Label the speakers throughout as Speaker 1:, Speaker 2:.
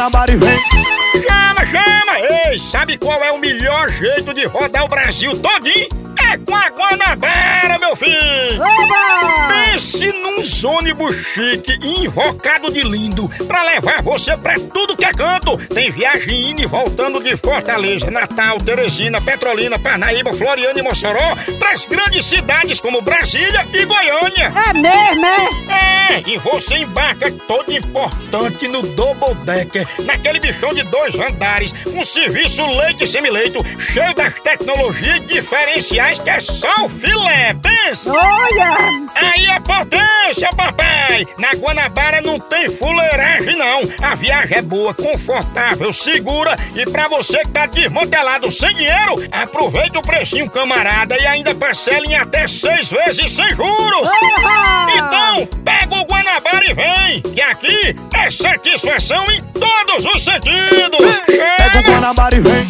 Speaker 1: Guanabara e vem.
Speaker 2: Chama! Ei, sabe qual é o melhor jeito de rodar o Brasil todinho? É com a Guanabara, meu filho!
Speaker 3: Oba!
Speaker 2: Pense nos ônibus chique e invocado de lindo pra levar você pra tudo que é canto. Tem viagem indo e voltando de Fortaleza, Natal, Teresina, Petrolina, Parnaíba, Floriana e Mossoró pras grandes cidades como Brasília e Goiânia.
Speaker 3: É mesmo,
Speaker 2: É, e você embarca todo importante no Double Decker, naquele bichão de 2 andares, com serviço leite e semileito, cheio das tecnologias diferenciais que é só o filé, pensa!
Speaker 3: Olha!
Speaker 2: Aí é potência, papai! Na Guanabara não tem fuleiragem, não. A viagem é boa, confortável, segura e pra você que tá desmantelado sem dinheiro, aproveita o precinho camarada e ainda parcela em até 6 vezes sem juros! Então, pega o Guanabara e vem, que aqui é satisfação em todos os sentidos!
Speaker 1: Pega o Guanabara e vem.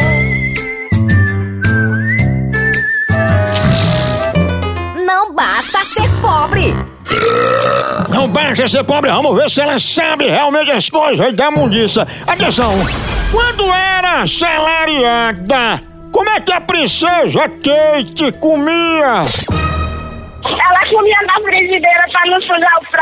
Speaker 4: Não basta ser pobre.
Speaker 2: Não basta ser pobre, vamos ver se ela sabe realmente as coisas da mundiça. Atenção! Quando era salariada, como é que a princesa Kate comia?
Speaker 5: Ela comia na frigideira pra não sujar o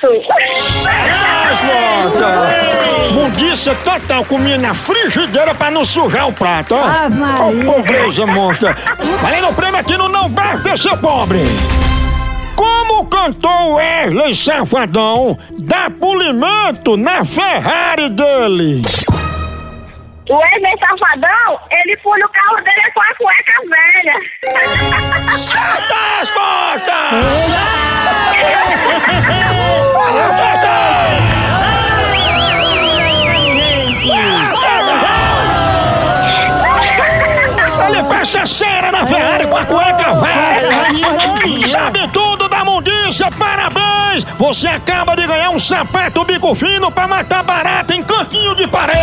Speaker 5: prato.
Speaker 2: Mundiça total, comia na frigideira pra não sujar o prato, ó.
Speaker 3: Ah, Maria.
Speaker 2: Ó, pobreza monstra. Valendo o prêmio aqui no Não Basta Ser Pobre. Como cantou Wesley Safadão, dá polimento na Ferrari dele?
Speaker 5: O Wesley Safadão, ele pula o carro dele com a cueca velha.
Speaker 2: Certa resposta! Ele passa cera na Ferrari com a cueca velha! Sabe tudo da mundiça, parabéns! Você acaba de ganhar um sapato bico fino pra matar barata em cantinho de parede!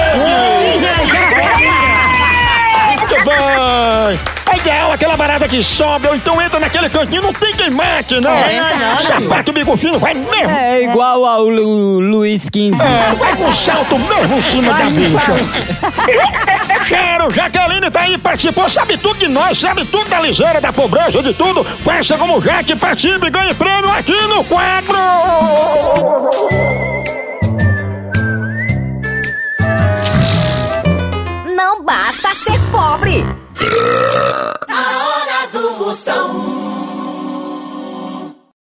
Speaker 2: Muito bem! É ideal aquela barata que sobe ou então entra naquele cantinho, não tem quem mate, né? Sapato bico fino vai mesmo!
Speaker 6: É igual ao Luiz XV.
Speaker 2: Vai com salto mesmo em cima da bicha! Quero, Jaqueline tá aí, participou, sabe tudo de nós, sabe tudo da liseira, da pobreza, de tudo. Faça como Jaque, participe e ganhe prêmio aqui no quadro!